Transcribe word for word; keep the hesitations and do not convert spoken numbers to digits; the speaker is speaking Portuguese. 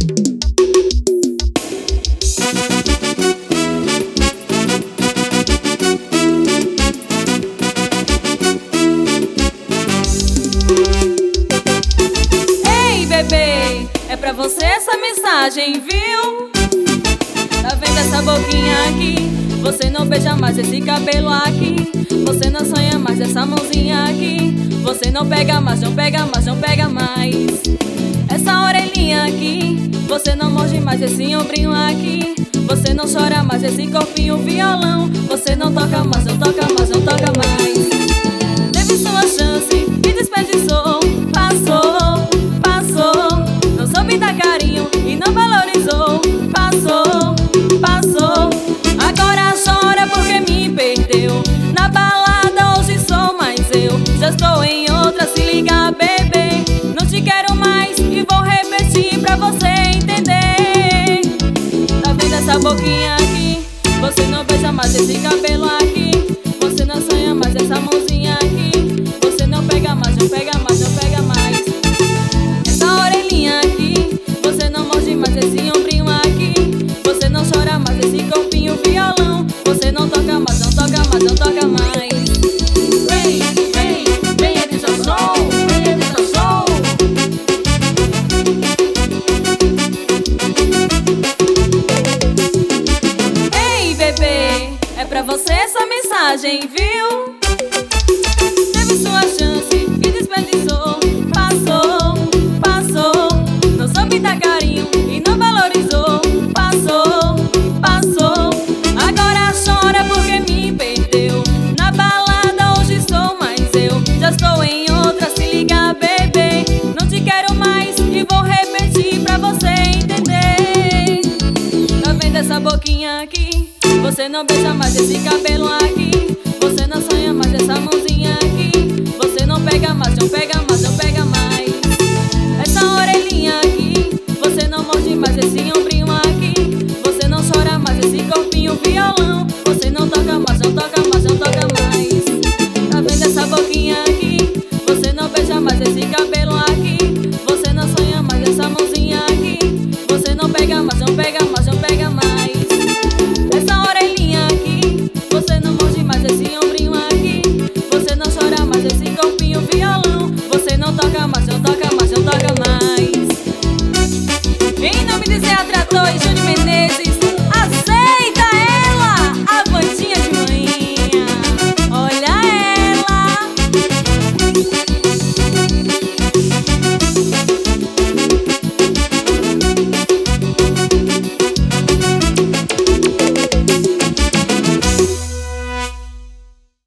É pra você essa mensagem, viu? Tá vendo essa boquinha aqui? Você não beija mais esse cabelo aqui. Você não sonha mais essa mãozinha aqui. Você não pega mais, não pega mais, não pega mais essa orelhinha aqui. Você não morde mais esse ombrinho aqui. Você não chora mais esse corpinho violão. Você não toca mais, não toca mais, não toca mais. Teve sua chance e desperdiçou. Passou, passou. Não soube dar carinho e não valorizou. Passou, passou. Agora chora porque me perdeu. Na balada hoje sou mais eu. Já estou em outra, se liga, bebê. Não te quero mais e vou repetir pra você entender. Tá vendo essa boquinha aqui? Você não beija mais esse cabelo aqui. Você não sonha mais essa mãozinha aqui. Você não pega mais, não pega mais, não pega mais essa orelhinha aqui. Você não morde mais esse ombrinho aqui. Você não chora mais esse corpinho violão. Você não toca mais, não toca mais, não toca mais. Vem, vem, venha de seu som, venha de seu som. Ei, bebê, é pra você essa mensagem, viu? Teve sua chance e desperdiçou. Passou, passou. Não soube dar carinho e não valorizou. Passou, passou. Agora chora porque me perdeu. Na balada hoje sou mais eu. Já estou em outra, se liga, bebê. Não te quero mais e vou repetir pra você entender. Tá vendo essa boquinha aqui? Você não beija mais esse cabelo aqui. Você não sonha mais essa mãozinha aqui. Você não pega mais, não pega mais, não pega mais essa orelhinha aqui. Você não morde mais esse ombrinho aqui. Você não chora mais esse corpinho violão. Você não toca mais, não toca mais, não toca mais. Tá vendo essa boquinha aqui? Você não beija mais esse cabelo aqui. Você não sonha mais essa mãozinha aqui. Você não pega mais, não pega mais, não pega mais essa orelhinha aqui. Você não morde mais esse ombrinho aqui. Você não chora mais esse corpinho violão. Você não toca mais, não toca mais, não toca mais. Em nome de Zé Atrator e Júnior Mendes.